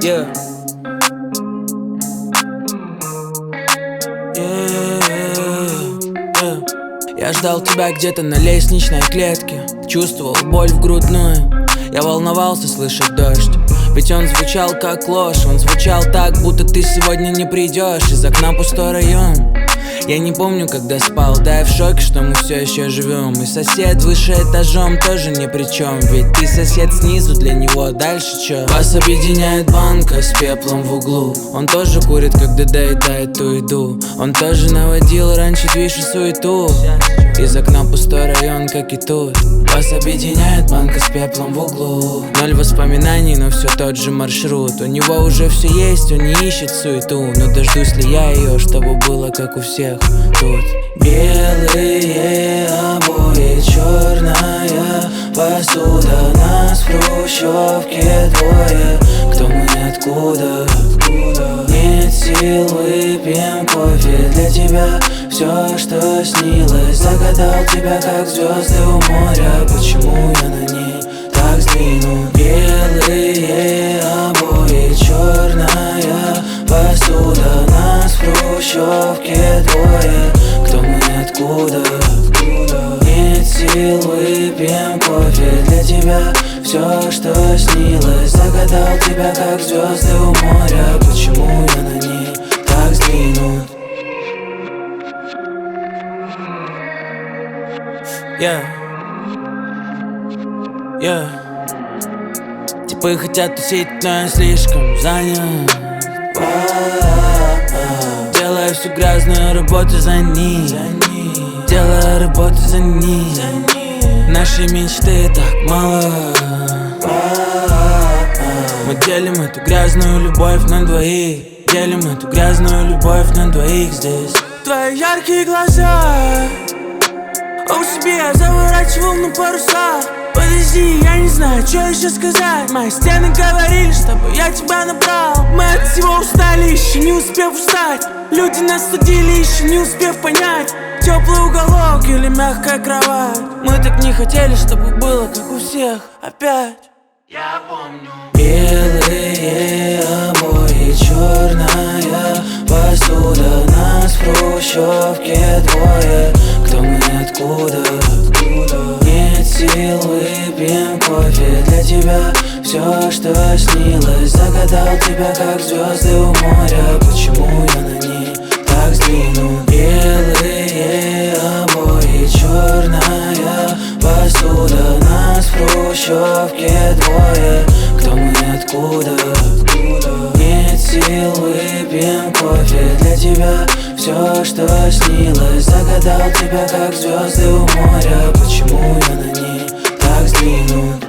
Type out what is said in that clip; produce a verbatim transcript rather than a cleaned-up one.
Yeah. Yeah, yeah. Я ждал тебя где-то на лестничной клетке, чувствовал боль в грудную. Я волновался слышать дождь, ведь он звучал как ложь. Он звучал так, будто ты сегодня не придешь. Из окна пустой район. Я не помню, когда спал, да я в шоке, что мы все еще живем. И сосед выше этажом тоже ни при чем, ведь ты сосед снизу, для него дальше чё? Вас объединяет банка с пеплом в углу. Он тоже курит, когда доедает ту еду. Он тоже наводил раньше движ и суету. Из окна пустой район, как и тут. Вас объединяет банка с пеплом в углу. Ноль воспоминаний, но все тот же маршрут. У него уже все есть, он не ищет суету. Но дождусь ли я ее, чтобы было как у всех тут. Белые обои, черная посуда. Нас в хрущевке двое. Кто мы, откуда? Нет сил, выпьем кофе для тебя. Все, что снилось, загадал тебя, как звезды у моря. Почему я на ней так сдвинут? Белые обои, черная посуда. Нас в хрущевке двое. Кто мы, откуда? Нет сил, выпьем кофе для тебя. Все, что снилось, загадал тебя, как звезды у моря. Почему я на ней так сдвинут? Yeah. Yeah. Типы хотят тусить, но я слишком занят. Делаю всю грязную работу за них. Делаю работу за них. Наши мечты так мало. Мы делим эту грязную любовь на двоих. Делим эту грязную любовь на двоих здесь. Твои яркие глаза. О себе я заворачивал на парусах. Подожди, я не знаю, что еще сказать. Мои стены говорили, чтобы я тебя набрал. Мы от всего устали, еще не успев устать. Люди нас судили, еще не успев понять. Теплый уголок или мягкая кровать. Мы так не хотели, чтобы было как у всех опять. Я помню. Белые обои, черная посуда. Нас в хрущевке двое. Кто мы, откуда? Нет сил, выпьем кофе для тебя. Все, что снилось, загадал тебя, как звезды у моря. Почему я на ней так сдвинут? Белые обои, черная посуда. Нас в хрущевке двое. Кто мы, откуда? Нет сил, выпьем кофе для тебя. Все, что снилось, загадал тебя, как звезды у моря. Почему я на ней так сдвинут?